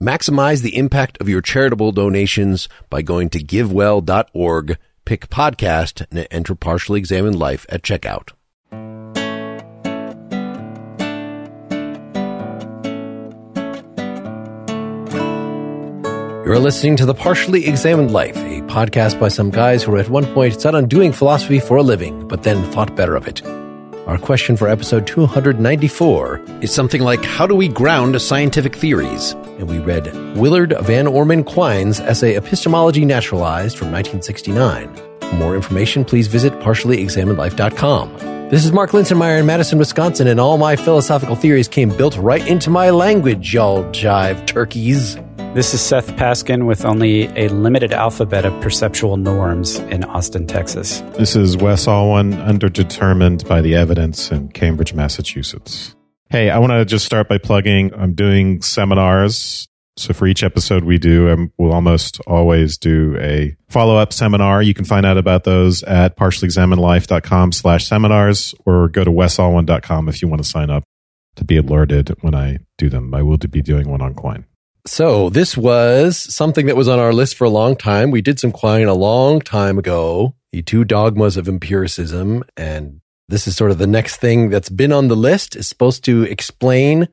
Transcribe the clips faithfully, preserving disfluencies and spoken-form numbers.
Maximize the impact of your charitable donations by going to give well dot org, pick podcast, and enter Partially Examined Life at checkout. You're listening to The Partially Examined Life, a podcast by some guys who at one point set on doing philosophy for a living, but then thought better of it. Our question for episode two ninety-four is something like, how do we ground scientific theories? And we read Willard Van Orman Quine's essay Epistemology Naturalized from nineteen sixty-nine. For more information, please visit partially examined life dot com. This is Mark Linsenmeyer in Madison, Wisconsin, and all my philosophical theories came built right into my language, y'all jive turkeys. This is Seth Paskin with only a limited alphabet of perceptual norms in Austin, Texas. This is Wes Alwan, underdetermined by the evidence in Cambridge, Massachusetts. Hey, I want to just start by plugging, I'm doing seminars. So for each episode we do, and we'll almost always do a follow-up seminar. You can find out about those at partially examined life dot com slash seminars, or go to wes alwan dot com if you want to sign up to be alerted when I do them. I will be doing one on Quine. So this was something that was on our list for a long time. We did some Quine a long time ago, the two dogmas of empiricism. And this is sort of the next thing that's been on the list. It's supposed to explain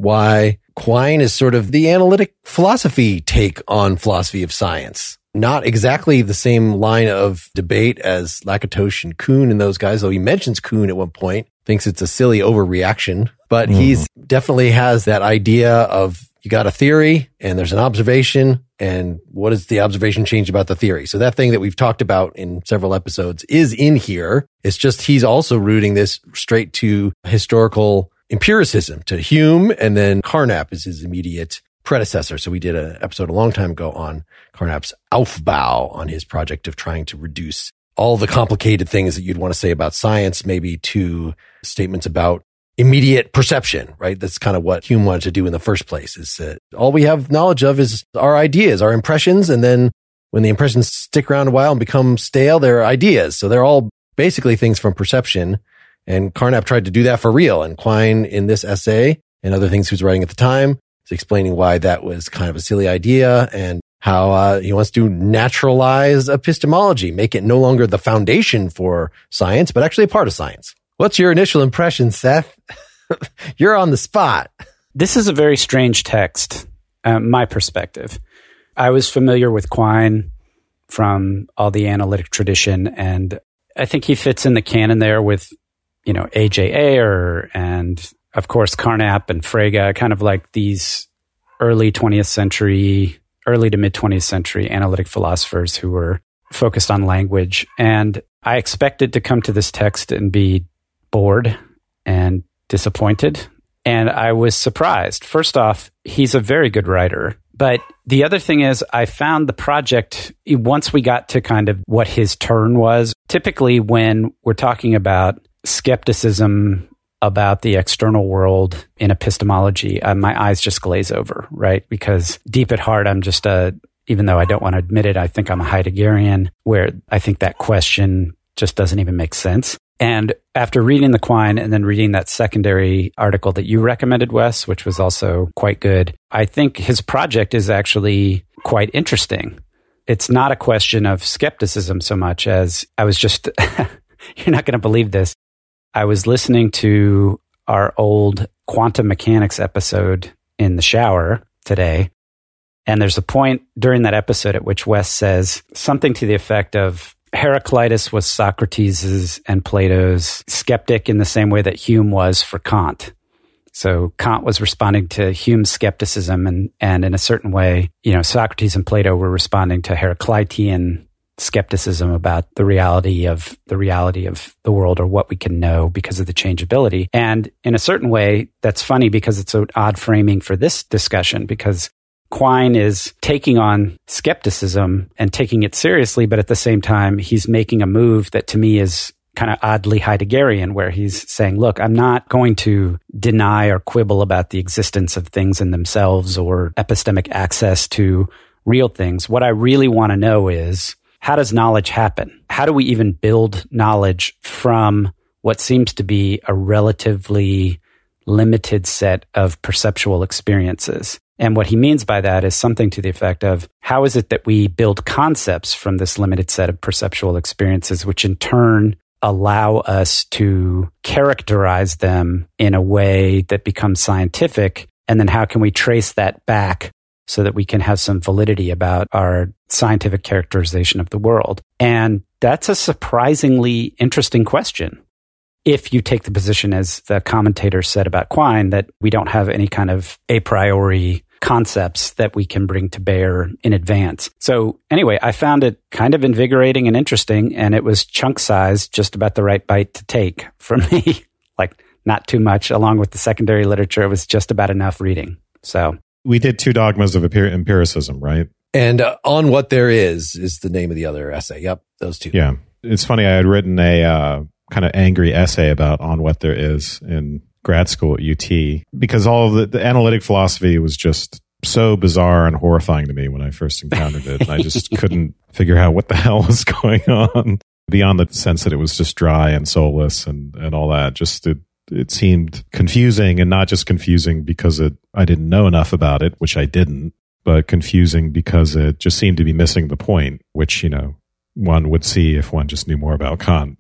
why Quine is sort of the analytic philosophy take on philosophy of science. Not exactly the same line of debate as Lakatos and Kuhn and those guys, though he mentions Kuhn at one point, thinks it's a silly overreaction. But mm. he's definitely has that idea of, you got a theory and there's an observation, and what does the observation change about the theory? So that thing that we've talked about in several episodes is in here. It's just he's also rooting this straight to historical empiricism, to Hume, and then Carnap is his immediate predecessor. So we did an episode a long time ago on Carnap's Aufbau, on his project of trying to reduce all the complicated things that you'd want to say about science, maybe to statements about immediate perception, right? That's kind of what Hume wanted to do in the first place, is that all we have knowledge of is our ideas, our impressions. And then when the impressions stick around a while and become stale, they're ideas. So they're all basically things from perception. And Carnap tried to do that for real. And Quine, in this essay and other things he was writing at the time, is explaining why that was kind of a silly idea, and how uh, he wants to naturalize epistemology, make it no longer the foundation for science, but actually a part of science. What's your initial impression, Seth? You're on the spot. This is a very strange text, uh, my perspective. I was familiar with Quine from all the analytic tradition, and I think he fits in the canon there with, you know, A J Ayer and, of course, Carnap and Frege, kind of like these early twentieth century, early to mid-twentieth century analytic philosophers who were focused on language. And I expected to come to this text and be bored and disappointed. And I was surprised. First off, he's a very good writer. But the other thing is, I found the project, once we got to kind of what his turn was, typically when we're talking about skepticism about the external world in epistemology, uh, my eyes just glaze over, right? Because deep at heart, I'm just a, even though I don't want to admit it, I think I'm a Heideggerian, where I think that question just doesn't even make sense. And after reading the Quine and then reading that secondary article that you recommended, Wes, which was also quite good, I think his project is actually quite interesting. It's not a question of skepticism so much as I was just, you're not going to believe this. I was listening to our old quantum mechanics episode in the shower today. And there's a point during that episode at which Wes says something to the effect of, Heraclitus was Socrates' and Plato's skeptic in the same way that Hume was for Kant. So Kant was responding to Hume's skepticism, and, and in a certain way, you know, Socrates and Plato were responding to Heraclitean skepticism about the reality of the reality of the world, or what we can know because of the changeability. And in a certain way, that's funny because it's an odd framing for this discussion, because Quine is taking on skepticism and taking it seriously, but at the same time, he's making a move that to me is kind of oddly Heideggerian, where he's saying, look, I'm not going to deny or quibble about the existence of things in themselves or epistemic access to real things. What I really want to know is, how does knowledge happen? How do we even build knowledge from what seems to be a relatively limited set of perceptual experiences? And what he means by that is something to the effect of, how is it that we build concepts from this limited set of perceptual experiences, which in turn allow us to characterize them in a way that becomes scientific? And then how can we trace that back so that we can have some validity about our scientific characterization of the world? And that's a surprisingly interesting question. If you take the position, as the commentator said about Quine, that we don't have any kind of a priori concepts that we can bring to bear in advance. So anyway, I found it kind of invigorating and interesting, and it was chunk size, just about the right bite to take for me. Like, not too much. Along with the secondary literature, it was just about enough reading. So we did Two Dogmas of Empiricism, right? And uh, On What There Is is the name of the other essay. Yep, those two. Yeah. It's funny, I had written a uh, kind of angry essay about On What There Is in grad school at U T, because all of the, the analytic philosophy was just so bizarre and horrifying to me when I first encountered it. And I just couldn't figure out what the hell was going on, beyond the sense that it was just dry and soulless and, and all that. Just it, it seemed confusing, and not just confusing because it I didn't know enough about it, which I didn't, but confusing because it just seemed to be missing the point, which, you know, one would see if one just knew more about Kant.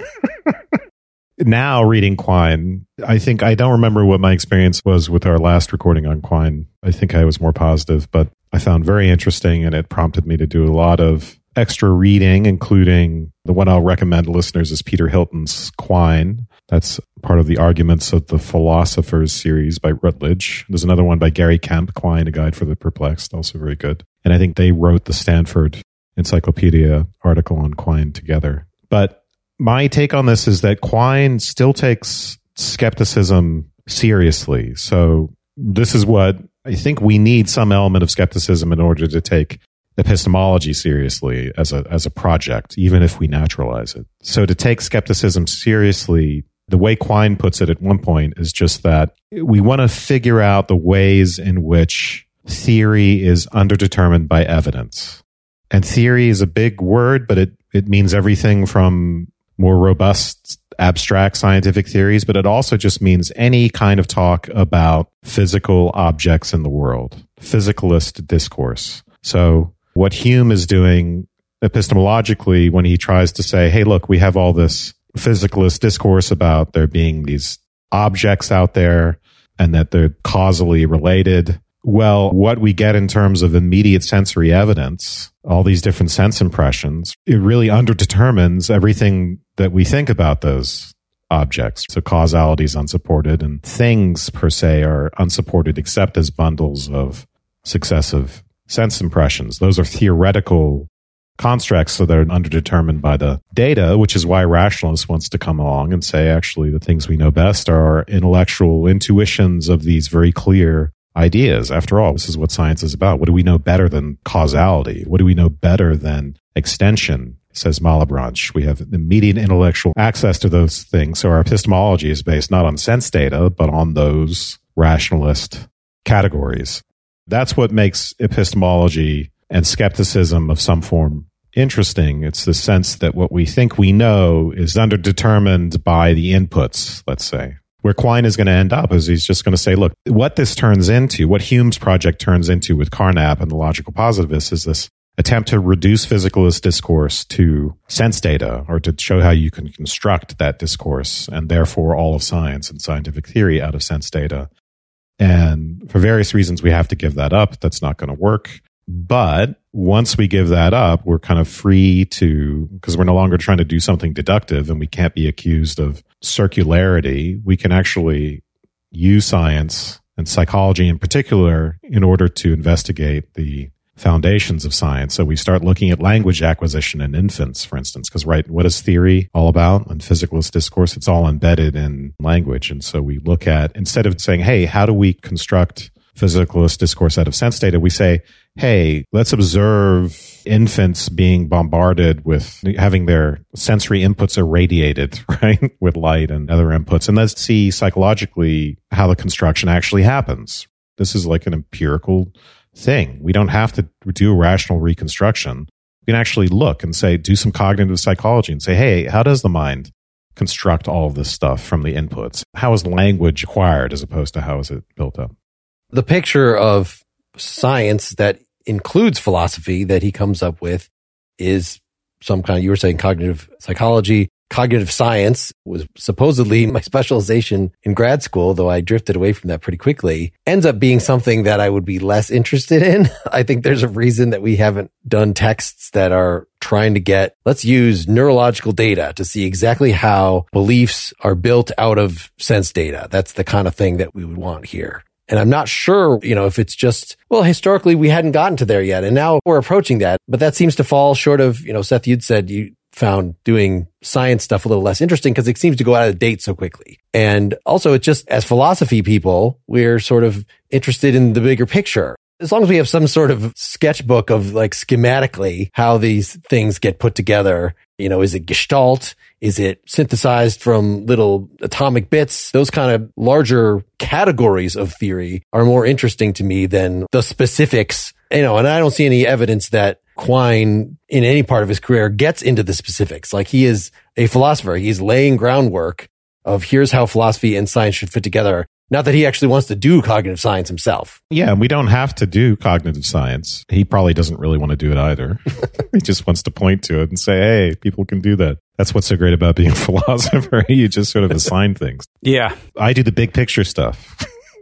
Now, reading Quine, I think I don't remember what my experience was with our last recording on Quine. I think I was more positive, but I found very interesting, and it prompted me to do a lot of extra reading, including the one I'll recommend to listeners is Peter Hilton's Quine. That's part of the Arguments of the Philosophers series by Routledge. There's another one by Gary Kemp, Quine, A Guide for the Perplexed, also very good. And I think they wrote the Stanford Encyclopedia article on Quine together. But my take on this is that Quine still takes skepticism seriously. So this is what I think we need, some element of skepticism in order to take epistemology seriously as a as a project, even if we naturalize it. So to take skepticism seriously, the way Quine puts it at one point is just that we want to figure out the ways in which theory is underdetermined by evidence. And theory is a big word, but it, it means everything from more robust, abstract scientific theories, but it also just means any kind of talk about physical objects in the world, physicalist discourse. So what Hume is doing epistemologically when he tries to say, hey, look, we have all this physicalist discourse about there being these objects out there and that they're causally related. Well, what we get in terms of immediate sensory evidence, all these different sense impressions, it really underdetermines everything that we think about those objects. So causality is unsupported, and things per se are unsupported except as bundles of successive sense impressions. Those are theoretical constructs, so they're underdetermined by the data, which is why rationalists wants to come along and say, actually, the things we know best are intellectual intuitions of these very clear ideas. After all, this is what science is about. What do we know better than causality? What do we know better than extension, says Malebranche. We have immediate intellectual access to those things. So our epistemology is based not on sense data, but on those rationalist categories. That's what makes epistemology and skepticism of some form interesting. It's the sense that what we think we know is underdetermined by the inputs, let's say. Where Quine is going to end up is he's just going to say, look, what this turns into, what Hume's project turns into with Carnap and the logical positivists is this attempt to reduce physicalist discourse to sense data, or to show how you can construct that discourse and therefore all of science and scientific theory out of sense data. And for various reasons, we have to give that up. That's not going to work. But once we give that up, we're kind of free to, because we're no longer trying to do something deductive and we can't be accused of circularity. We can actually use science and psychology in particular in order to investigate the foundations of science. So we start looking at language acquisition in infants, for instance, because, right, what is theory all about? And physicalist discourse, it's all embedded in language. And so we look at, instead of saying, hey, how do we construct physicalist discourse out of sense data, we say, hey, let's observe infants being bombarded with having their sensory inputs irradiated, right, with light and other inputs. And let's see psychologically how the construction actually happens. This is like an empirical thing. We don't have to do a rational reconstruction. We can actually look and say, do some cognitive psychology and say, hey, how does the mind construct all of this stuff from the inputs? How is language acquired as opposed to how is it built up? The picture of science that includes philosophy that he comes up with is some kind of, you were saying cognitive psychology. Cognitive science was supposedly my specialization in grad school, though I drifted away from that pretty quickly. Ends up being something that I would be less interested in. I think there's a reason that we haven't done texts that are trying to get, let's use neurological data to see exactly how beliefs are built out of sense data. That's the kind of thing that we would want here. And I'm not sure, you know, if it's just, well, historically we hadn't gotten to there yet. And now we're approaching that. But that seems to fall short of, you know, Seth, you'd said you found doing science stuff a little less interesting because it seems to go out of date so quickly. And also it's just, as philosophy people, we're sort of interested in the bigger picture. As long as we have some sort of sketchbook of like schematically how these things get put together, you know, is it gestalt? Is it synthesized from little atomic bits? Those kind of larger categories of theory are more interesting to me than the specifics, you know, and I don't see any evidence that Quine in any part of his career gets into the specifics. Like, he is a philosopher. He's laying groundwork of here's how philosophy and science should fit together. Not that he actually wants to do cognitive science himself. Yeah, and we don't have to do cognitive science. He probably doesn't really want to do it either. He just wants to point to it and say, hey, people can do that. That's what's so great about being a philosopher. You just sort of assign things. Yeah. I do the big picture stuff.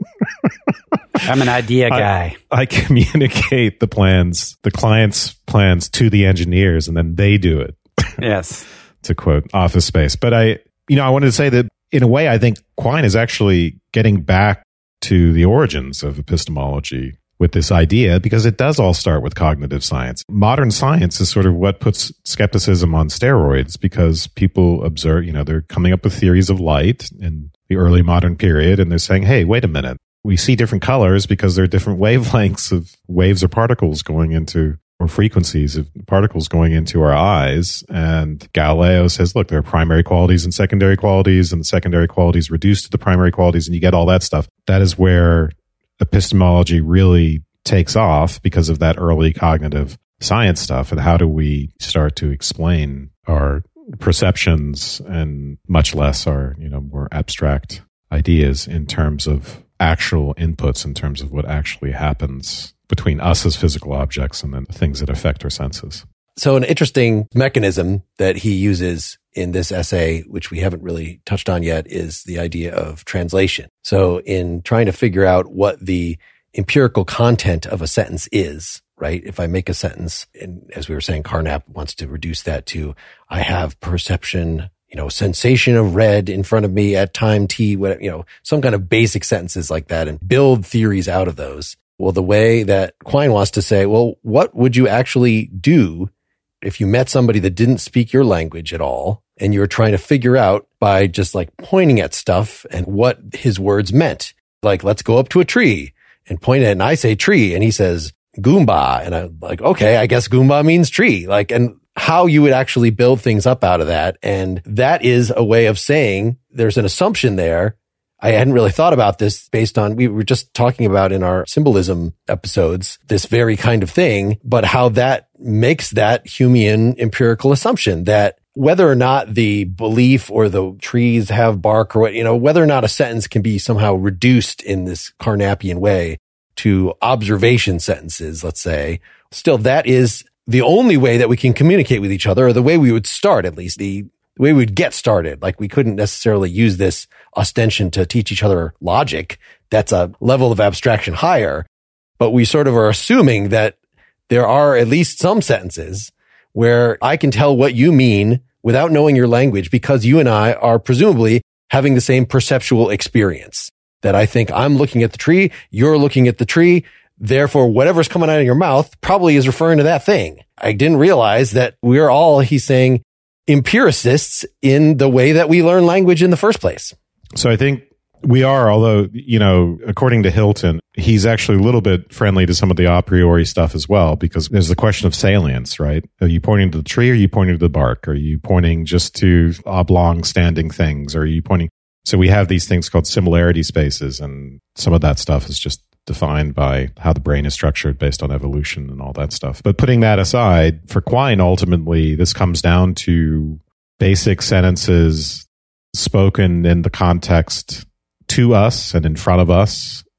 I'm an idea guy. I, I communicate the plans, the client's plans to the engineers, and then they do it. Yes. To quote Office Space. But I, you know, I wanted to say that in a way, I think Quine is actually getting back to the origins of epistemology with this idea, because it does all start with cognitive science. Modern science is sort of what puts skepticism on steroids, because people observe, you know, they're coming up with theories of light in the early modern period, and they're saying, hey, wait a minute. We see different colors because there are different wavelengths of waves or particles going into, or frequencies of particles going into our eyes. And Galileo says, look, there are primary qualities and secondary qualities, and the secondary qualities reduce to the primary qualities, and you get all that stuff. That is where epistemology really takes off, because of that early cognitive science stuff. And how do we start to explain our perceptions, and much less our, you know, more abstract ideas in terms of actual inputs, in terms of what actually happens between us as physical objects and then the things that affect our senses. So an interesting mechanism that he uses in this essay, which we haven't really touched on yet, is the idea of translation. So in trying to figure out what the empirical content of a sentence is, right? If I make a sentence, and as we were saying, Carnap wants to reduce that to, I have perception, you know, sensation of red in front of me at time t, whatever, you know, some kind of basic sentences like that, and build theories out of those. Well, the way that Quine wants to say, well, what would you actually do if you met somebody that didn't speak your language at all, and you were trying to figure out by just like pointing at stuff and what his words meant? Like, let's go up to a tree and point at it, and I say tree, and he says Goomba, and I'm like, okay, I guess Goomba means tree. Like, and how you would actually build things up out of that. And that is a way of saying there's an assumption there. I hadn't really thought about this based on, we were just talking about in our symbolism episodes, this very kind of thing, but how that makes that Humean empirical assumption that whether or not the belief or the trees have bark, or what, you know, whether or not a sentence can be somehow reduced in this Carnapian way to observation sentences, let's say, still that is the only way that we can communicate with each other, or the way we would start, at least the way we would get started. Like, we couldn't necessarily use this ostension to teach each other logic. That's a level of abstraction higher, but we sort of are assuming that there are at least some sentences where I can tell what you mean without knowing your language, because you and I are presumably having the same perceptual experience. That I think I'm looking at the tree, you're looking at the tree. Therefore, whatever's coming out of your mouth probably is referring to that thing. I didn't realize that we're all, he's saying, empiricists in the way that we learn language in the first place. So I think we are, although, you know, according to Hilton, he's actually a little bit friendly to some of the a priori stuff as well, because there's the question of salience, right? Are you pointing to the tree, or are you pointing to the bark? Are you pointing just to oblong standing things? Or are you pointing? So we have these things called similarity spaces, and some of that stuff is just defined by how the brain is structured based on evolution and all that stuff. But putting that aside, for Quine, ultimately, this comes down to basic sentences spoken in the context to us and in front of us,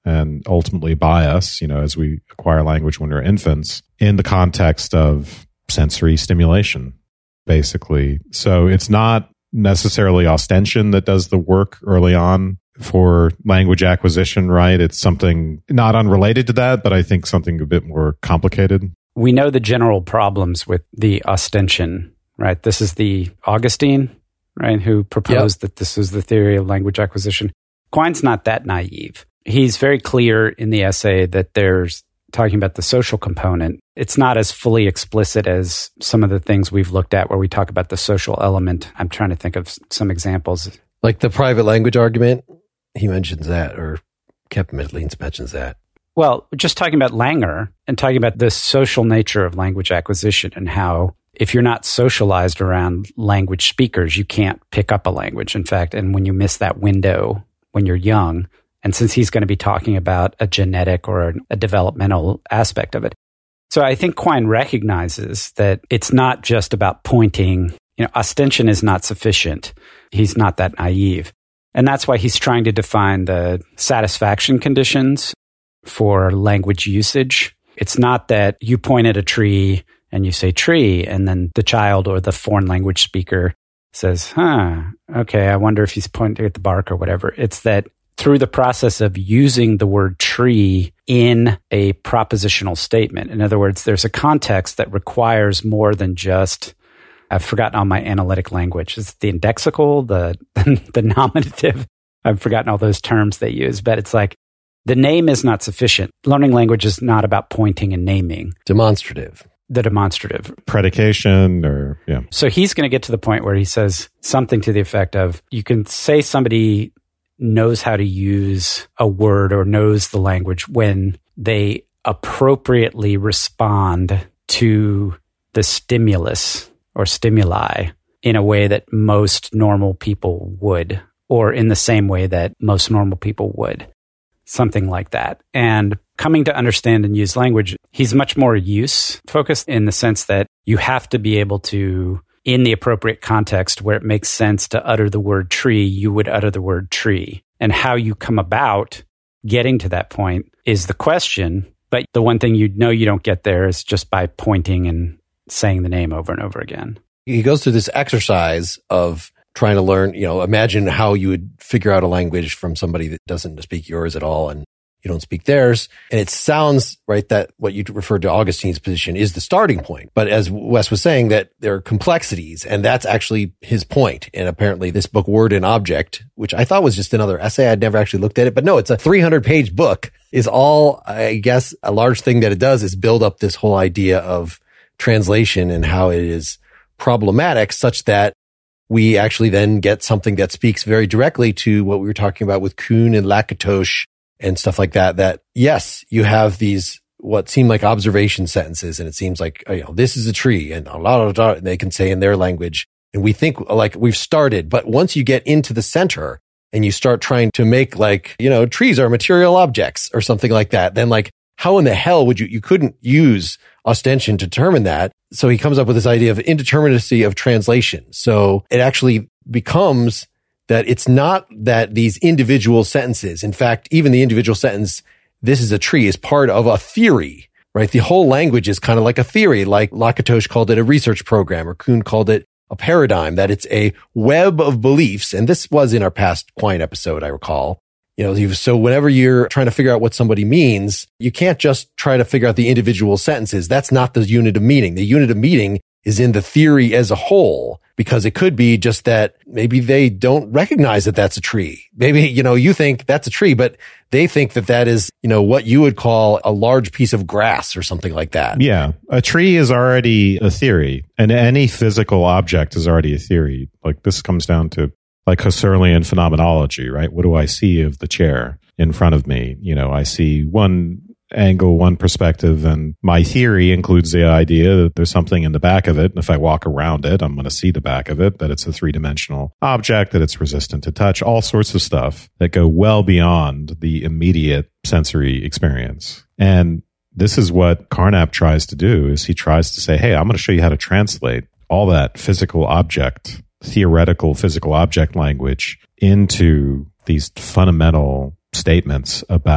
and ultimately by us, you know, as we acquire language when we're infants, in the context of sensory stimulation, basically. So it's not necessarily ostension that does the work early on for language acquisition, right? It's something not unrelated to that, but I think something a bit more complicated. We know the general problems with the ostension, right? This is the Augustine, right, who proposed yep. that this is the theory of language acquisition. Quine's not that naive. He's very clear in the essay that there's talking about the social component. It's not as fully explicit as some of the things we've looked at where we talk about the social element. I'm trying to think of some examples. Like the private language argument, he mentions that, or Kepler mentions that. Well, just talking about Langer and talking about the social nature of language acquisition and how if you're not socialized around language speakers, you can't pick up a language. In fact, and when you miss that window when you're young, and since he's going to be talking about a genetic or a developmental aspect of it. So I think Quine recognizes that it's not just about pointing, you know, ostension is not sufficient. He's not that naive. And that's why he's trying to define the satisfaction conditions for language usage. It's not that you point at a tree and you say tree, and then the child or the foreign language speaker says, huh, okay, I wonder if he's pointing at the bark or whatever. It's that through the process of using the word tree in a propositional statement. In other words, there's a context that requires more than just, I've forgotten all my analytic language. It's the indexical, the, the nominative. I've forgotten all those terms they use, but it's like the name is not sufficient. Learning language is not about pointing and naming. Demonstrative. The demonstrative. Predication or, yeah. So he's going to get to the point where he says something to the effect of, you can say somebody knows how to use a word or knows the language when they appropriately respond to the stimulus or stimuli in a way that most normal people would, or in the same way that most normal people would. Something like that. And coming to understand and use language, he's much more use focused in the sense that you have to be able to, in the appropriate context where it makes sense to utter the word tree, you would utter the word tree. And how you come about getting to that point is the question. But the one thing you know you don't get there is just by pointing and saying the name over and over again. He goes through this exercise of trying to learn, you know, imagine how you would figure out a language from somebody that doesn't speak yours at all and you don't speak theirs. And it sounds, right, that what you referred to Augustine's position is the starting point. But as Wes was saying, that there are complexities, and that's actually his point. And apparently this book, Word and Object, which I thought was just another essay, I'd never actually looked at it, but no, it's a three hundred page book, is all, I guess, a large thing that it does is build up this whole idea of translation and how it is problematic such that we actually then get something that speaks very directly to what we were talking about with Kuhn and Lakatos and stuff like that, that yes, you have these, what seem like observation sentences. And it seems like, you know, this is a tree and a lot of, and they can say in their language. And we think like we've started, but once you get into the center and you start trying to make like, you know, trees are material objects or something like that, then like, how in the hell would you, you couldn't use ostension to determine that. So he comes up with this idea of indeterminacy of translation. So it actually becomes that it's not that these individual sentences, in fact, even the individual sentence, this is a tree, is part of a theory, right? The whole language is kind of like a theory, like Lakatos called it a research program, or Kuhn called it a paradigm, that it's a web of beliefs. And this was in our past Quine episode, I recall. You know, so whenever you're trying to figure out what somebody means, you can't just try to figure out the individual sentences. That's not the unit of meaning. The unit of meaning is in the theory as a whole, because it could be just that maybe they don't recognize that that's a tree. Maybe, you know, you think that's a tree, but they think that that is, you know, what you would call a large piece of grass or something like that. Yeah. A tree is already a theory, and any physical object is already a theory. Like this comes down to like Husserlian phenomenology, right? What do I see of the chair in front of me? You know, I see one angle, one perspective, and my theory includes the idea that there's something in the back of it. And if I walk around it, I'm going to see the back of it, that it's a three-dimensional object, that it's resistant to touch, all sorts of stuff that go well beyond the immediate sensory experience. And this is what Carnap tries to do, is he tries to say, hey, I'm going to show you how to translate all that physical object, theoretical physical object language into these fundamental statements about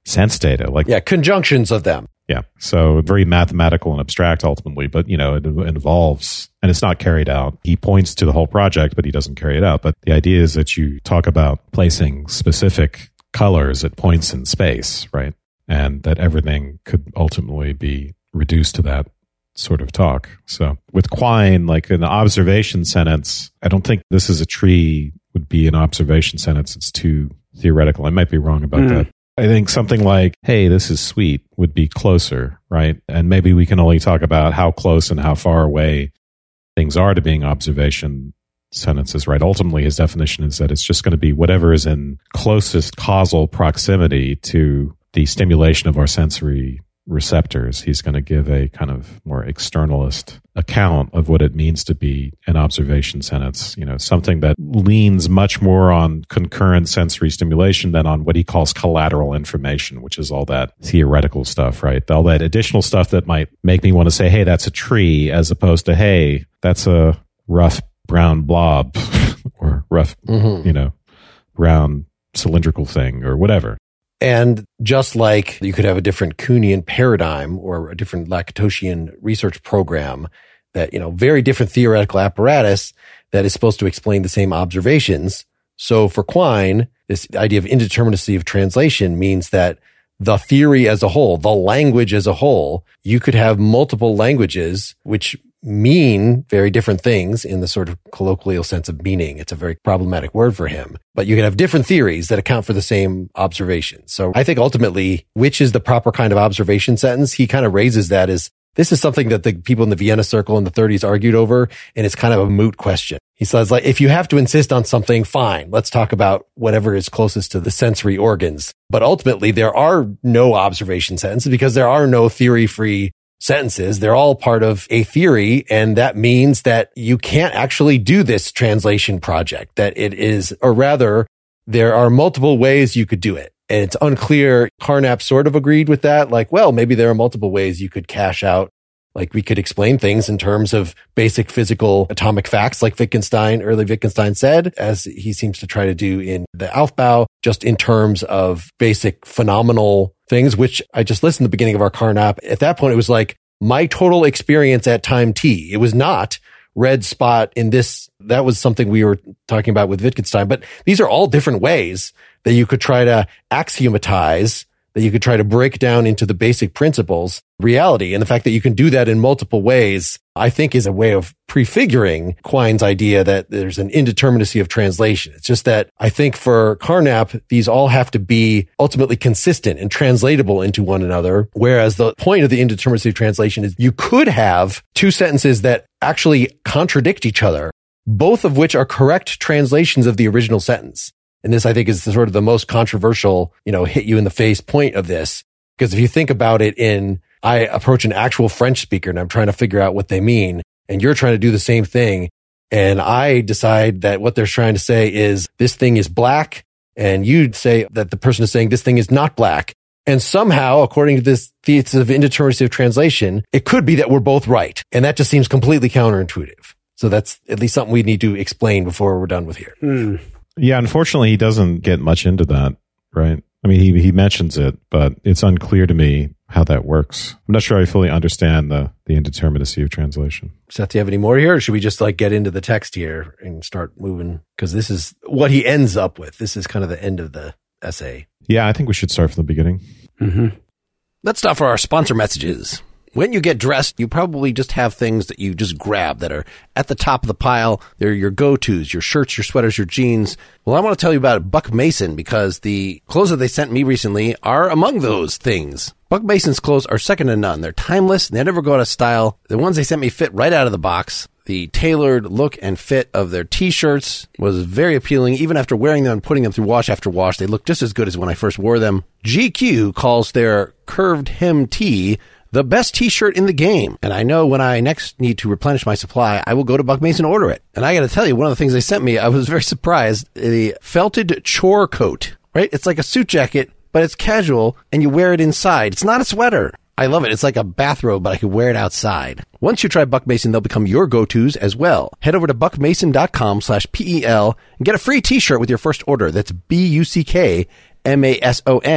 sense data. Like yeah, conjunctions of them. Yeah. So very mathematical and abstract ultimately, but you know, it, it involves, and it's not carried out. He points to the whole project, but he doesn't carry it out. But the idea is that you talk about placing specific colors at points in space, right? And that everything could ultimately be reduced to that sort of talk. So with Quine, like an observation sentence, I don't think this is a tree would be an observation sentence. It's too theoretical. I might be wrong about mm. that. I think something like, hey, this is sweet would be closer, right? And maybe we can only talk about how close and how far away things are to being observation sentences, right? Ultimately, his definition is that it's just going to be whatever is in closest causal proximity to the stimulation of our sensory receptors. He's going to give a kind of more externalist account of what it means to be an observation sentence, you know, something that leans much more on concurrent sensory stimulation than on what he calls collateral information, which is all that theoretical stuff, right? All that additional stuff that might make me want to say, hey, that's a tree, as opposed to, hey, that's a rough brown blob or rough, mm-hmm. you know, brown cylindrical thing or whatever. And just like you could have a different Kuhnian paradigm or a different Lakatosian research program that, you know, very different theoretical apparatus that is supposed to explain the same observations. So for Quine, this idea of indeterminacy of translation means that the theory as a whole, the language as a whole, you could have multiple languages which mean very different things in the sort of colloquial sense of meaning. It's a very problematic word for him. But you can have different theories that account for the same observation. So I think ultimately, which is the proper kind of observation sentence? He kind of raises that as this is something that the people in the Vienna Circle in the thirties argued over, and it's kind of a moot question. He says, like, if you have to insist on something, fine, let's talk about whatever is closest to the sensory organs. But ultimately, there are no observation sentences because there are no theory-free sentences. They're all part of a theory. And that means that you can't actually do this translation project, that it is, or rather, there are multiple ways you could do it. And it's unclear. Carnap sort of agreed with that. Like, well, maybe there are multiple ways you could cash out. Like we could explain things in terms of basic physical atomic facts, like Wittgenstein, early Wittgenstein said, as he seems to try to do in the Aufbau, just in terms of basic phenomenal things, which I just listened to the beginning of our Carnap. At that point, it was like my total experience at time T. It was not red spot in this. That was something we were talking about with Wittgenstein, but these are all different ways that you could try to axiomatize, that you could try to break down into the basic principles reality. And the fact that you can do that in multiple ways, I think, is a way of prefiguring Quine's idea that there's an indeterminacy of translation. It's just that I think for Carnap, these all have to be ultimately consistent and translatable into one another. Whereas the point of the indeterminacy of translation is you could have two sentences that actually contradict each other, both of which are correct translations of the original sentence. And this, I think, is the, sort of the most controversial, you know, hit you in the face point of this. Because if you think about it in, I approach an actual French speaker and I'm trying to figure out what they mean, and you're trying to do the same thing. And I decide that what they're trying to say is this thing is black. And you say that the person is saying this thing is not black. And somehow, according to this thesis of indeterminacy of translation, it could be that we're both right. And that just seems completely counterintuitive. So that's at least something we need to explain before we're done with here. Hmm. Yeah, unfortunately, he doesn't get much into that, right? I mean, he he mentions it, but it's unclear to me how that works. I'm not sure I fully understand the, the indeterminacy of translation. Seth, do you have any more here, or should we just like get into the text here and start moving? Because this is what he ends up with. This is kind of the end of the essay. Yeah, I think we should start from the beginning. Mm-hmm. Let's start for our sponsor messages. When you get dressed, you probably just have things that you just grab that are at the top of the pile. They're your go-tos, your shirts, your sweaters, your jeans. Well, I want to tell you about Buck Mason because the clothes that they sent me recently are among those things. Buck Mason's clothes are second to none. They're timeless. They never go out of style. The ones they sent me fit right out of the box. The tailored look and fit of their t-shirts was very appealing. Even after wearing them and putting them through wash after wash, they look just as good as when I first wore them. G Q calls their curved hem tee the best t-shirt in the game. And I know when I next need to replenish my supply, I will go to Buck Mason and order it. And I got to tell you, one of the things they sent me, I was very surprised. The felted chore coat, right? It's like a suit jacket, but it's casual and you wear it inside. It's not a sweater. I love it. It's like a bathrobe, but I could wear it outside. Once you try Buck Mason, they'll become your go-tos as well. Head over to buckmason.com slash P-E-L and get a free t-shirt with your first order. That's B U C K M A S O N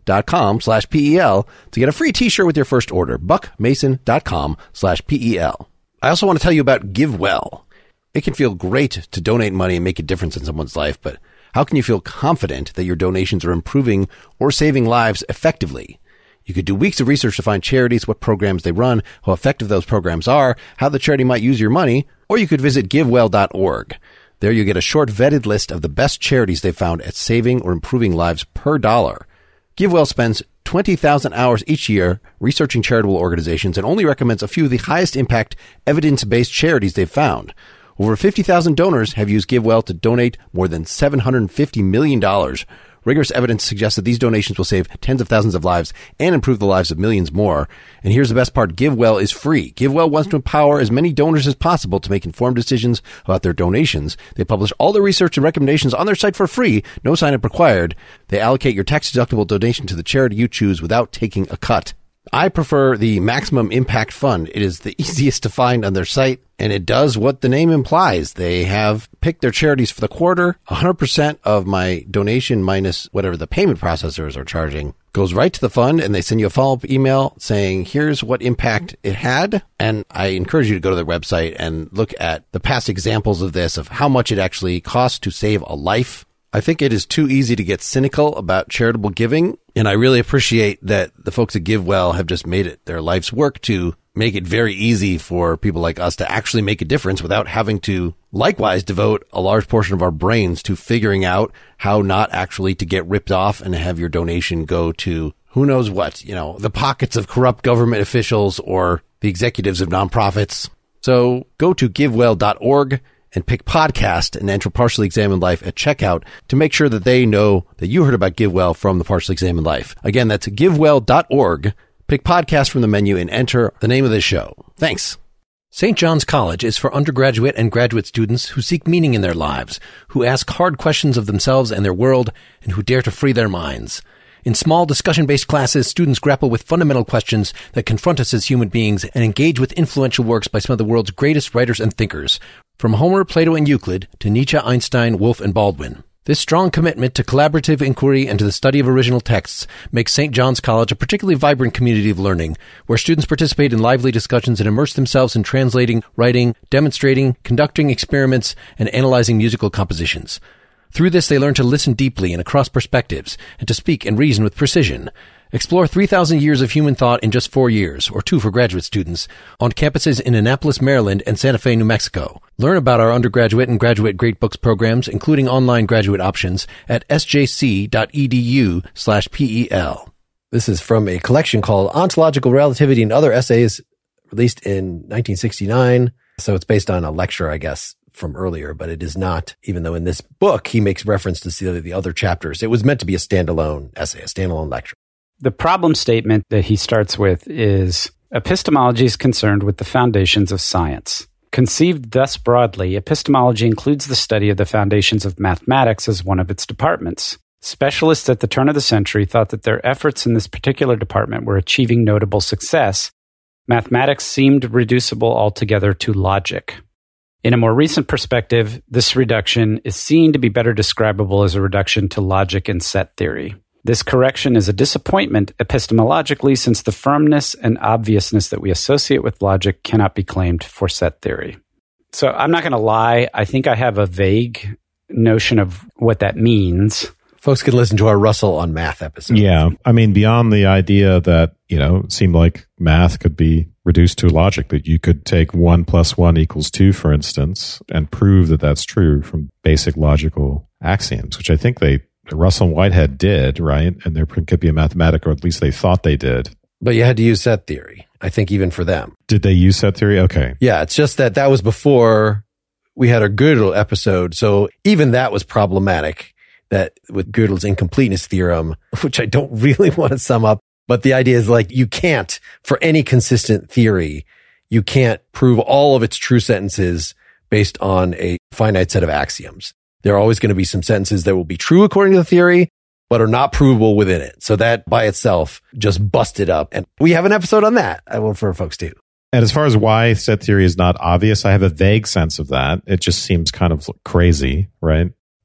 buckmason.com slash P-E-L to get a free t-shirt with your first order. buckmason.com slash P-E-L. I also want to tell you about GiveWell. It can feel great to donate money and make a difference in someone's life, but how can you feel confident that your donations are improving or saving lives effectively? You could do weeks of research to find charities, what programs they run, how effective those programs are, how the charity might use your money, or you could visit give well dot org. There you get a short vetted list of the best charities they've found at saving or improving lives per dollar. GiveWell spends twenty thousand hours each year researching charitable organizations and only recommends a few of the highest impact, evidence-based charities they've found. Over fifty thousand donors have used GiveWell to donate more than seven hundred fifty million dollars. Rigorous evidence suggests that these donations will save tens of thousands of lives and improve the lives of millions more. And here's the best part. GiveWell is free. GiveWell wants to empower as many donors as possible to make informed decisions about their donations. They publish all their research and recommendations on their site for free. No sign-up required. They allocate your tax-deductible donation to the charity you choose without taking a cut. I prefer the Maximum Impact Fund. It is the easiest to find on their site, and it does what the name implies. They have picked their charities for the quarter. one hundred percent of my donation minus whatever the payment processors are charging goes right to the fund, and they send you a follow-up email saying, here's what impact it had. And I encourage you to go to their website and look at the past examples of this, of how much it actually costs to save a life. I think it is too easy to get cynical about charitable giving, and I really appreciate that the folks at GiveWell have just made it their life's work to make it very easy for people like us to actually make a difference without having to likewise devote a large portion of our brains to figuring out how not actually to get ripped off and have your donation go to who knows what, you know, the pockets of corrupt government officials or the executives of nonprofits. So go to give well dot org and pick podcast and enter Partially Examined Life at checkout to make sure that they know that you heard about GiveWell from the Partially Examined Life. Again, that's give well dot org. Pick podcast from the menu and enter the name of the show. Thanks. Saint John's College is for undergraduate and graduate students who seek meaning in their lives, who ask hard questions of themselves and their world, and who dare to free their minds. In small discussion-based classes, students grapple with fundamental questions that confront us as human beings and engage with influential works by some of the world's greatest writers and thinkers, from Homer, Plato, and Euclid to Nietzsche, Einstein, Woolf, and Baldwin. This strong commitment to collaborative inquiry and to the study of original texts makes Saint John's College a particularly vibrant community of learning, where students participate in lively discussions and immerse themselves in translating, writing, demonstrating, conducting experiments, and analyzing musical compositions. Through this, they learn to listen deeply and across perspectives, and to speak and reason with precision. Explore three thousand years of human thought in just four years, or two for graduate students, on campuses in Annapolis, Maryland, and Santa Fe, New Mexico. Learn about our undergraduate and graduate Great Books programs, including online graduate options, at s j c dot e d u slash p e l. This is from a collection called Ontological Relativity and Other Essays, released in nineteen sixty-nine. So it's based on a lecture, I guess, from earlier, but it is not, even though in this book he makes reference to the, the other chapters. It was meant to be a standalone essay, a standalone lecture. The problem statement that he starts with is, epistemology is concerned with the foundations of science. Conceived thus broadly, epistemology includes the study of the foundations of mathematics as one of its departments. Specialists at the turn of the century thought that their efforts in this particular department were achieving notable success. Mathematics seemed reducible altogether to logic. In a more recent perspective, this reduction is seen to be better describable as a reduction to logic and set theory. This correction is a disappointment epistemologically, since the firmness and obviousness that we associate with logic cannot be claimed for set theory. So I'm not going to lie, I think I have a vague notion of what that means. Folks can listen to our Russell on math episode. Yeah. I mean, beyond the idea that, you know, it seemed like math could be reduced to logic, that you could take one plus one equals two, for instance, and prove that that's true from basic logical axioms, which I think they, Russell and Whitehead did, right? And there could be a mathematic, or at least they thought they did. But you had to use set theory, I think, even for them. Did they use set theory? Okay. Yeah, it's just that that was before we had our Gödel episode. So even that was problematic, that with Gödel's incompleteness theorem, which I don't really want to sum up. But the idea is, like, you can't, for any consistent theory, you can't prove all of its true sentences based on a finite set of axioms. There are always going to be some sentences that will be true according to the theory, but are not provable within it. So that by itself just busted up. And we have an episode on that. I will for folks too. And as far as why set theory is not obvious, I have a vague sense of that. It just seems kind of crazy, right?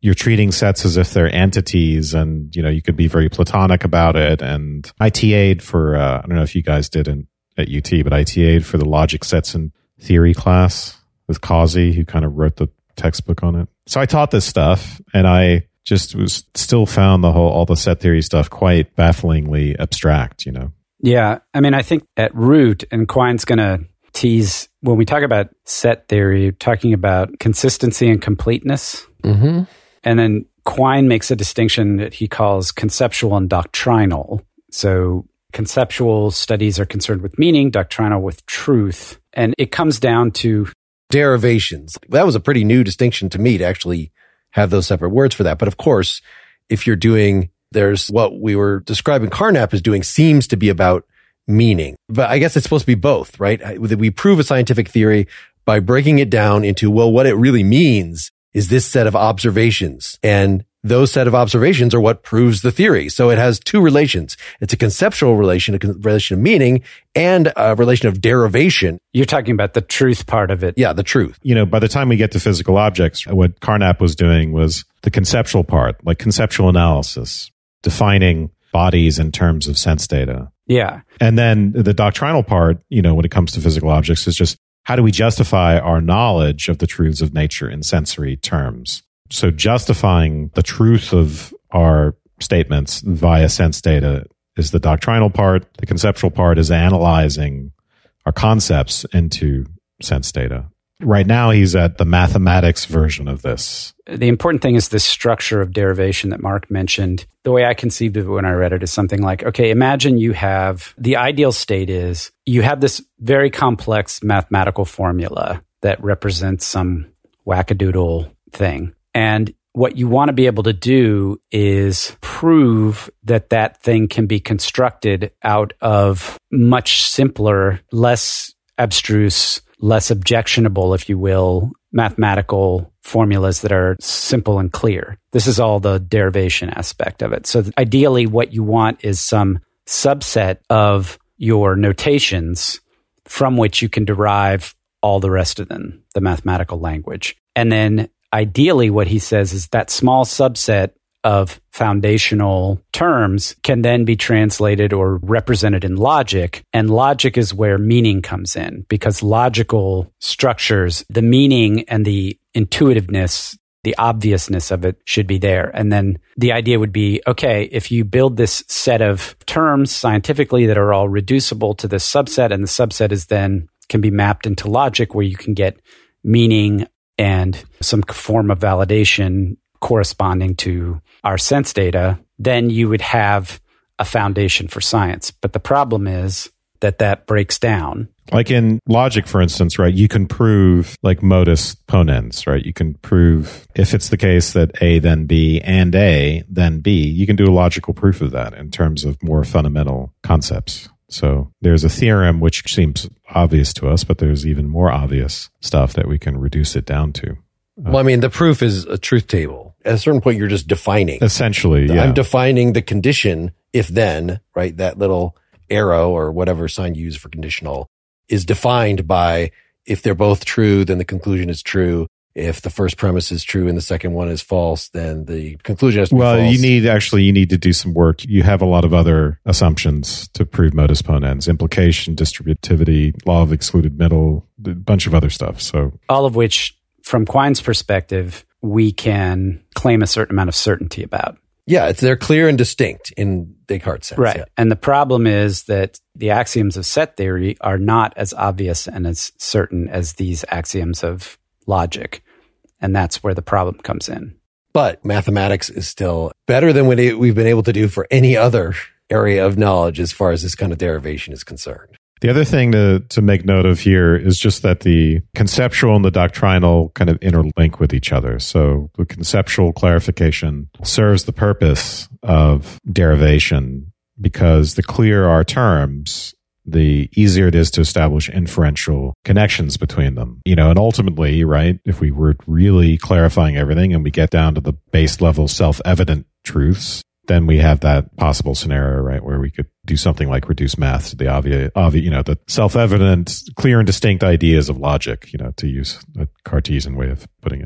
you're treating sets as if they're entities, and you know you could be very platonic about it. And I T A'd for uh, I don't know if you guys did in, at U T, but I T A'd for the logic sets and theory class with Causey, who kind of wrote the textbook on it. So I taught this stuff, and I just was still found the whole all the set theory stuff quite bafflingly abstract. You know. Yeah, I mean, I think at root, and Quine's going to tease, when we talk about set theory, talking about consistency and completeness. Mm-hmm. And then Quine makes a distinction that he calls conceptual and doctrinal. So conceptual studies are concerned with meaning, doctrinal with truth. And it comes down to derivations. That was a pretty new distinction to me, to actually have those separate words for that. But of course, if you're doing, there's what we were describing Carnap as doing seems to be about meaning. But I guess it's supposed to be both, right? We prove a scientific theory by breaking it down into, well, what it really means is this set of observations. And those set of observations are what proves the theory. So it has two relations. It's a conceptual relation, a relation of meaning, and a relation of derivation. You're talking about the truth part of it. Yeah, the truth. You know, by the time we get to physical objects, what Carnap was doing was the conceptual part, like conceptual analysis, defining bodies in terms of sense data. Yeah. And then the doctrinal part, you know, when it comes to physical objects, is just how do we justify our knowledge of the truths of nature in sensory terms? So justifying the truth of our statements via sense data is the doctrinal part. The conceptual part is analyzing our concepts into sense data. Right now, he's at the mathematics version of this. The important thing is this structure of derivation that Mark mentioned. The way I conceived of it when I read it is something like, okay, imagine you have, the ideal state is you have this very complex mathematical formula that represents some wackadoodle thing. And what you want to be able to do is prove that that thing can be constructed out of much simpler, less abstruse, less objectionable, if you will, mathematical formulas that are simple and clear. This is all the derivation aspect of it. So ideally, what you want is some subset of your notations from which you can derive all the rest of them, the mathematical language. And then ideally, what he says is that small subset of foundational terms can then be translated or represented in logic. And logic is where meaning comes in, because logical structures, the meaning and the intuitiveness, the obviousness of it should be there. And then the idea would be, okay, if you build this set of terms scientifically that are all reducible to this subset, and the subset is then can be mapped into logic where you can get meaning and some form of validation corresponding to our sense data, then you would have a foundation for science. But the problem is that that breaks down. Like in logic, for instance, right, you can prove like modus ponens, right? You can prove if it's the case that A then B and A then B, you can do a logical proof of that in terms of more fundamental concepts. So there's a theorem which seems obvious to us, but there's even more obvious stuff that we can reduce it down to. Uh, well, I mean, the proof is a truth table. At a certain point, you're just defining. Essentially, yeah. I'm defining the condition if then, right? That little arrow or whatever sign you use for conditional is defined by if they're both true, then the conclusion is true. If the first premise is true and the second one is false, then the conclusion has to be well, false. Well, you need actually, you need to do some work. You have a lot of other assumptions to prove modus ponens, implication, distributivity, law of excluded middle, a bunch of other stuff. So all of which, from Quine's perspective, we can claim a certain amount of certainty about. Yeah, it's they're clear and distinct in Descartes' sense. Right. Yeah. And the problem is that the axioms of set theory are not as obvious and as certain as these axioms of logic. And that's where the problem comes in. But mathematics is still better than what we've been able to do for any other area of knowledge as far as this kind of derivation is concerned. The other thing to, to make note of here is just that the conceptual and the doctrinal kind of interlink with each other. So the conceptual clarification serves the purpose of derivation because the clearer our terms, the easier it is to establish inferential connections between them. You know, and ultimately, right, if we were really clarifying everything and we get down to the base level self-evident truths, then we have that possible scenario, right, where we could do something like reduce math to the obvious, obvious, you know, the self-evident, clear and distinct ideas of logic, you know, to use a Cartesian way of putting it.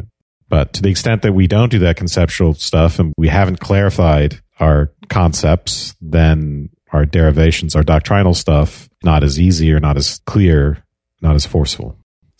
But to the extent that we don't do that conceptual stuff and we haven't clarified our concepts, then our derivations, our doctrinal stuff, not as easy or not as clear, not as forceful.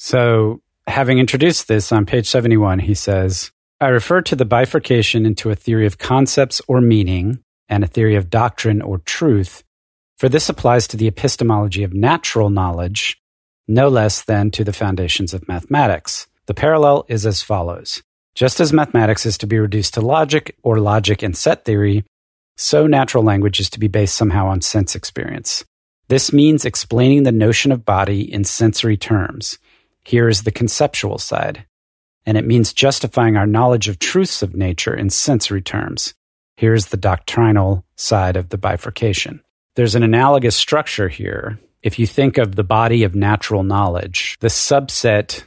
So having introduced this on page seventy-one, he says, I refer to the bifurcation into a theory of concepts or meaning and a theory of doctrine or truth, for this applies to the epistemology of natural knowledge, no less than to the foundations of mathematics. The parallel is as follows. Just as mathematics is to be reduced to logic or logic and set theory, so natural language is to be based somehow on sense experience. This means explaining the notion of body in sensory terms. Here is the conceptual side. And it means justifying our knowledge of truths of nature in sensory terms. Here is the doctrinal side of the bifurcation. There's an analogous structure here. If you think of the body of natural knowledge, the subset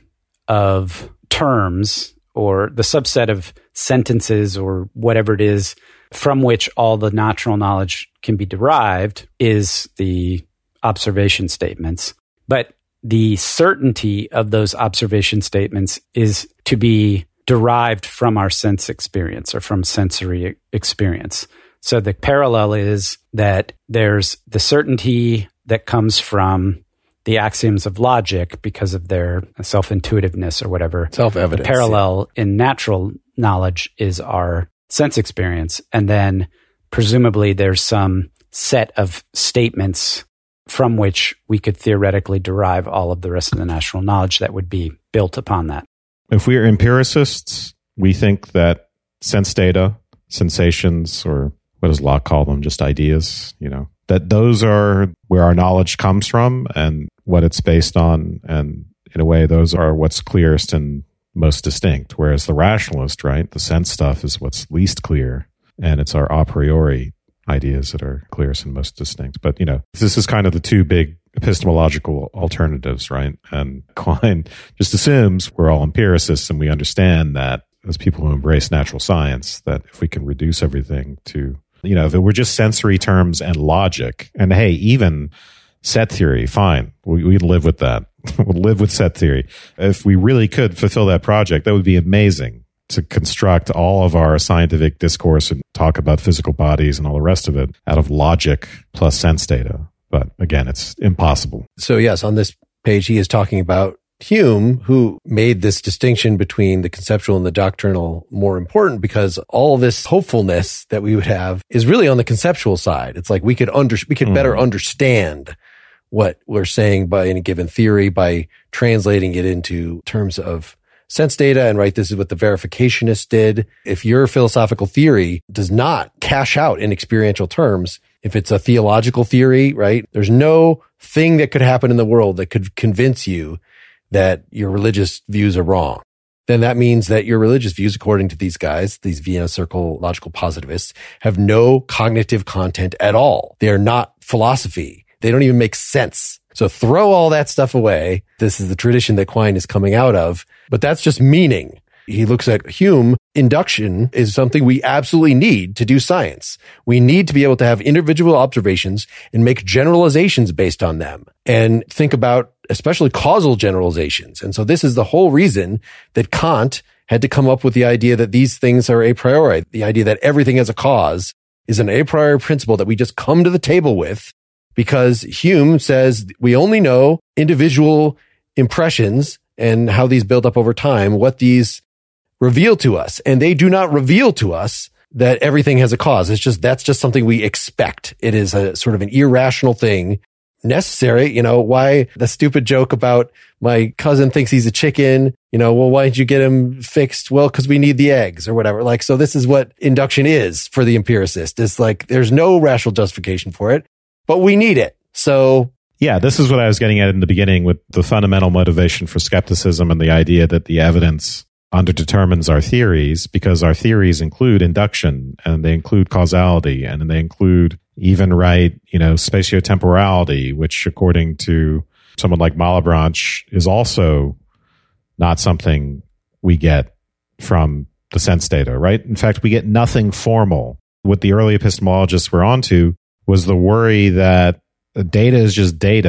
of terms or the subset of sentences or whatever it is from which all the natural knowledge can be derived is the observation statements. But the certainty of those observation statements is to be derived from our sense experience or from sensory experience. So the parallel is that there's the certainty that comes from the axioms of logic because of their self-intuitiveness or whatever. Self-evidence. The parallel yeah. in natural knowledge is our sense experience. And then presumably there's some set of statements from which we could theoretically derive all of the rest of the natural knowledge that would be built upon that. If we are empiricists, we think that sense data, sensations, or what does Locke call them? Just ideas, you know, that those are where our knowledge comes from and what it's based on. And in a way, those are what's clearest and most distinct. Whereas the rationalist, right, the sense stuff is what's least clear. And it's our a priori ideas that are clearest and most distinct. But, you know, this is kind of the two big epistemological alternatives, right? And Quine just assumes we're all empiricists and we understand that as people who embrace natural science, that if we can reduce everything to, you know, if it were just sensory terms and logic, and hey, even set theory, fine, we, we'd live with that. We'll live with set theory. If we really could fulfill that project, that would be amazing to construct all of our scientific discourse and talk about physical bodies and all the rest of it out of logic plus sense data. But again, it's impossible. So yes, on this page, he is talking about Hume, who made this distinction between the conceptual and the doctrinal more important because all this hopefulness that we would have is really on the conceptual side. It's like we could under, we could mm. better understand what we're saying by any given theory by translating it into terms of sense data. And right, this is what the verificationists did. If your philosophical theory does not cash out in experiential terms, if it's a theological theory, right, there's no thing that could happen in the world that could convince you that your religious views are wrong. Then that means that your religious views, according to these guys, these Vienna Circle logical positivists, have no cognitive content at all. They are not philosophy. They don't even make sense. So throw all that stuff away. This is the tradition that Quine is coming out of, but that's just meaning. He looks at Hume. Induction is something we absolutely need to do science. We need to be able to have individual observations and make generalizations based on them and think about especially causal generalizations. And so this is the whole reason that Kant had to come up with the idea that these things are a priori. The idea that everything has a cause is an a priori principle that we just come to the table with because Hume says we only know individual impressions and how these build up over time, what these reveal to us. And they do not reveal to us that everything has a cause. It's just, that's just something we expect. It is a sort of an irrational thing. Necessary, you know, why the stupid joke about my cousin thinks he's a chicken, you know, well, why did you get him fixed? Well, because we need the eggs or whatever. Like, so this is what induction is for the empiricist. It's like, there's no rational justification for it, but we need it. So yeah, this is what I was getting at in the beginning with the fundamental motivation for skepticism and the idea that the evidence underdetermines our theories because our theories include induction and they include causality and they include even right, you know, spatiotemporality, which according to someone like Malebranche is also not something we get from the sense data, right? In fact, we get nothing formal. What the early epistemologists were onto was the worry that the data is just data.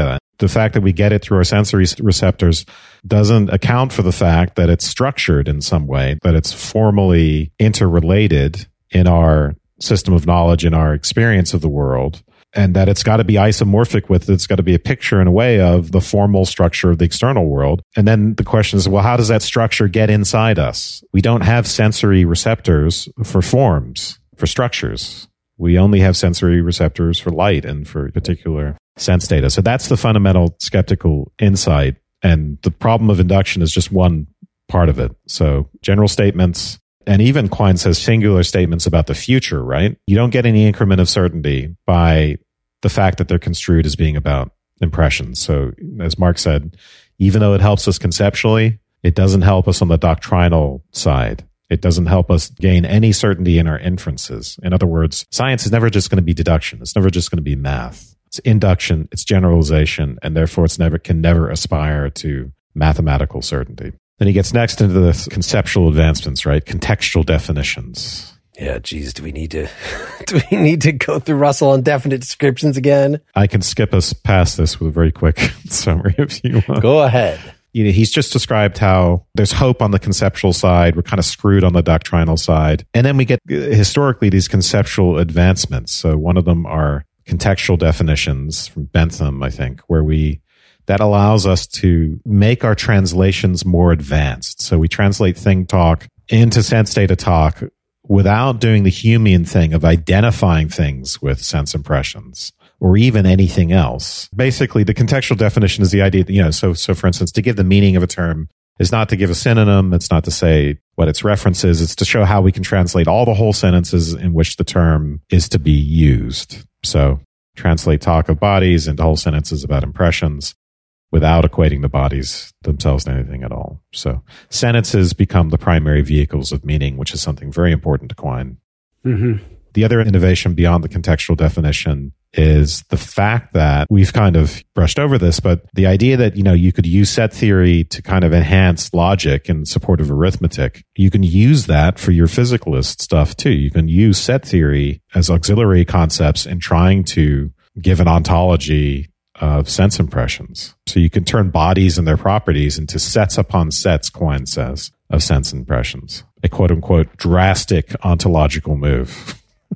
The fact that we get it through our sensory receptors doesn't account for the fact that it's structured in some way, that it's formally interrelated in our system of knowledge, in our experience of the world, and that it's got to be isomorphic with it. It's got to be a picture in a way of the formal structure of the external world. And then the question is, well, how does that structure get inside us? We don't have sensory receptors for forms, for structures. We only have sensory receptors for light and for particular sense data. So that's the fundamental skeptical insight. And the problem of induction is just one part of it. So general statements, and even Quine says singular statements about the future, right? You don't get any increment of certainty by the fact that they're construed as being about impressions. So as Mark said, even though it helps us conceptually, it doesn't help us on the doctrinal side. It doesn't help us gain any certainty in our inferences. In other words, science is never just going to be deduction. It's never just going to be math. It's induction, it's generalization, and therefore it's never can never aspire to mathematical certainty. Then he gets next into the conceptual advancements, right? Contextual definitions. Yeah, geez, do we need to do we need to go through Russell on definite descriptions again? I can skip us past this with a very quick summary if you want. Go ahead. You know, he's just described how there's hope on the conceptual side. We're kind of screwed on the doctrinal side. And then we get historically these conceptual advancements. So one of them are contextual definitions from Bentham, I think, where we, that allows us to make our translations more advanced. So we translate thing talk into sense data talk without doing the Humean thing of identifying things with sense impressions or even anything else. Basically, the contextual definition is the idea that, you know, so, so for instance, to give the meaning of a term is not to give a synonym. It's not to say what its reference is. It's to show how we can translate all the whole sentences in which the term is to be used. So translate talk of bodies into whole sentences about impressions without equating the bodies themselves to anything at all. So sentences become the primary vehicles of meaning, which is something very important to Quine. Mm-hmm. The other innovation beyond the contextual definition is the fact that we've kind of brushed over this, but the idea that, you know, you could use set theory to kind of enhance logic in support of arithmetic. You can use that for your physicalist stuff too. You can use set theory as auxiliary concepts in trying to give an ontology of sense impressions. So you can turn bodies and their properties into sets upon sets, Quine says, of sense impressions. A quote unquote drastic ontological move.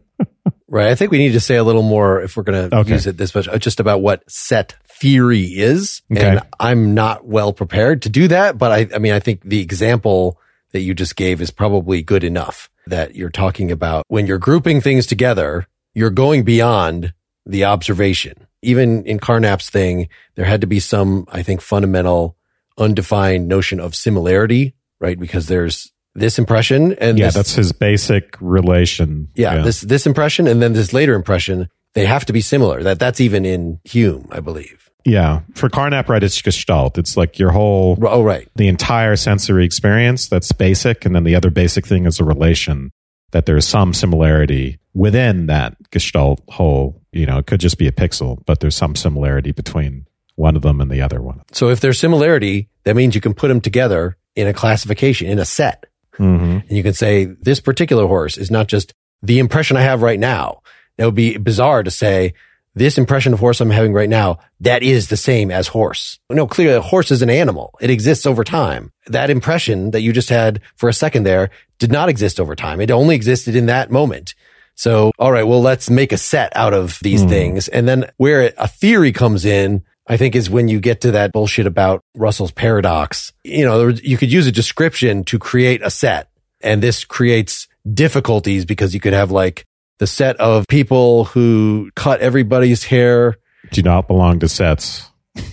Right. I think we need to say a little more, if we're going to Okay. use it this much, just about what set theory is. Okay. And I'm not well prepared to do that, but I, I mean, I think the example that you just gave is probably good enough, that you're talking about when you're grouping things together, you're going beyond the observation. Even in Carnap's thing, there had to be some, I think, fundamental undefined notion of similarity, right? Because there's this impression and Yeah, this, that's his basic relation. yeah, this this impression and then this later impression, they have to be similar. That that's even in Hume, I believe. Yeah. For Carnap, right, it's Gestalt. It's like your whole, Oh, right. the entire sensory experience, that's basic. And then the other basic thing is a relation, that there's some similarity within that Gestalt whole. You know, it could just be a pixel, but there's some similarity between one of them and the other one. So if there's similarity, that means you can put them together in a classification, in a set. Mm-hmm. And you can say, this particular horse is not just the impression I have right now. That would be bizarre to say, this impression of horse I'm having right now, that is the same as horse. No, clearly a horse is an animal. It exists over time. That impression that you just had for a second there did not exist over time. It only existed in that moment. So, all right, well, let's make a set out of these mm. things. And then where it, a theory comes in, I think, is when you get to that bullshit about Russell's paradox. You know, you could use a description to create a set. And this creates difficulties because you could have like the set of people who cut everybody's hair. Do not belong to sets.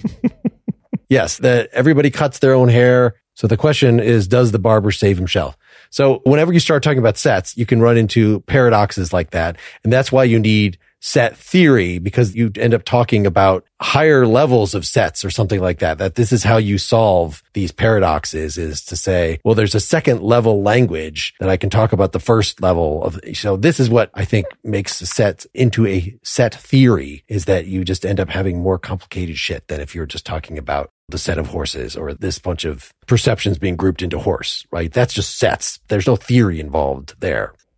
Yes, that everybody cuts their own hair. So the question is, does the barber save himself? So whenever you start talking about sets, you can run into paradoxes like that. And that's why you need set theory, because you end up talking about higher levels of sets or something like that, that this is how you solve these paradoxes, is to say, well, there's a second level language that I can talk about the first level of. So this is what I think makes a set into a set theory, is that you just end up having more complicated shit than if you're just talking about the set of horses or this bunch of perceptions being grouped into horse, right? That's just sets. There's no theory involved there.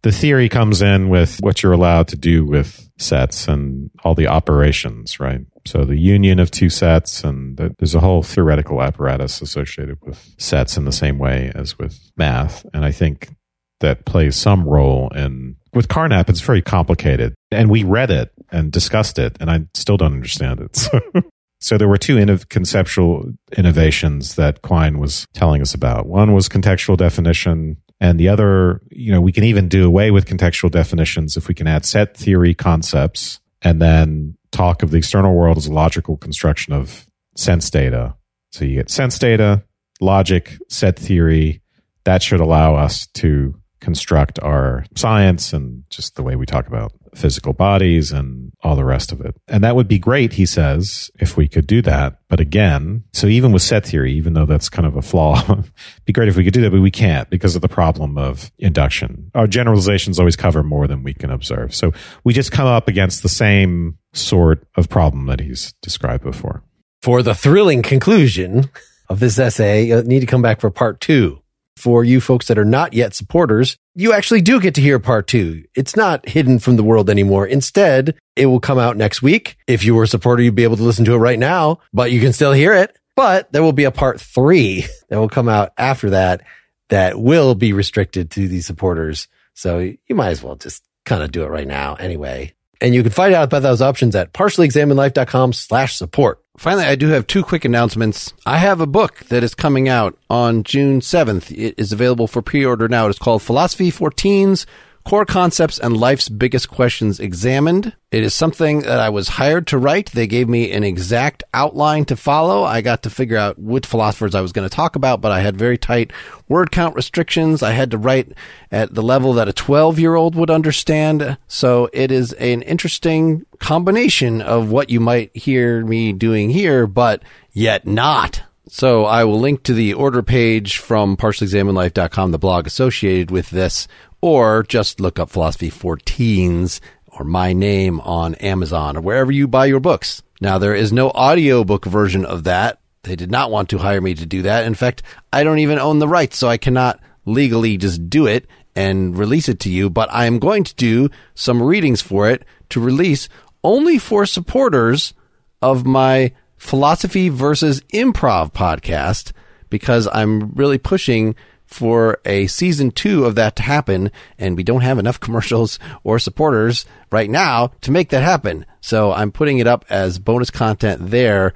The theory comes in with what you're allowed to do with sets and all the operations, right? So the union of two sets, and there's a whole theoretical apparatus associated with sets in the same way as with math. And I think that plays some role in, with Carnap, it's very complicated. And we read it and discussed it, and I still don't understand it. So, so there were two innov- conceptual innovations that Quine was telling us about. One was contextual definition, and the other, you know, we can even do away with contextual definitions if we can add set theory concepts and then talk of the external world as a logical construction of sense data. So you get sense data, logic, set theory. That should allow us to construct our science and just the way we talk about physical bodies and all the rest of it. And that would be great, he says, if we could do that. But again, so even with set theory, even though that's kind of a flaw, it'd be great if we could do that, but we can't because of the problem of induction. Our generalizations always cover more than we can observe. So we just come up against the same sort of problem that he's described before. For the thrilling conclusion of this essay, you need to come back for part two. For you folks that are not yet supporters, you actually do get to hear part two. It's not hidden from the world anymore. Instead, it will come out next week. If you were a supporter, you'd be able to listen to it right now, but you can still hear it. But there will be a part three that will come out after that that will be restricted to the supporters. So you might as well just kind of do it right now anyway. And you can find out about those options at partiallyexaminedlife.com slash support. Finally, I do have two quick announcements. I have a book that is coming out on June seventh. It is available for pre-order now. It's called Philosophy for Teens, Core Concepts and Life's Biggest Questions Examined. It is something that I was hired to write. They gave me an exact outline to follow. I got to figure out which philosophers I was going to talk about, but I had very tight word count restrictions. I had to write at the level that a twelve-year-old would understand. So it is an interesting combination of what you might hear me doing here, but yet not. So I will link to the order page from partially examined life dot com, the blog associated with this, or just look up Philosophy for Teens or my name on Amazon or wherever you buy your books. Now, there is no audiobook version of that. They did not want to hire me to do that. In fact, I don't even own the rights, so I cannot legally just do it and release it to you. But I am going to do some readings for it to release only for supporters of my Philosophy versus Improv podcast, because I'm really pushing for a season two of that to happen, and we don't have enough commercials or supporters right now to make that happen. So I'm putting it up as bonus content there,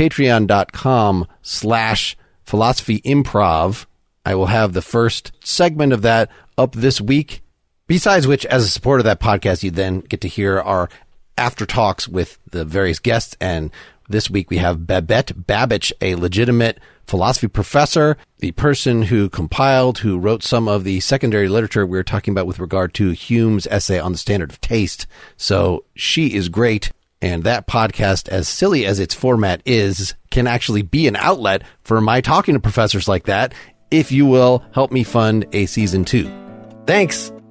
patreon.com slash philosophy improv. I will have the first segment of that up this week. Besides which, as a supporter of that podcast, you then get to hear our after talks with the various guests. And this week we have Babette Babich, a legitimate philosophy professor, the person who compiled, who wrote some of the secondary literature we were talking about with regard to Hume's essay on the standard of taste. So she is great. And that podcast, as silly as its format is, can actually be an outlet for my talking to professors like that, if you will help me fund a season two. Thanks.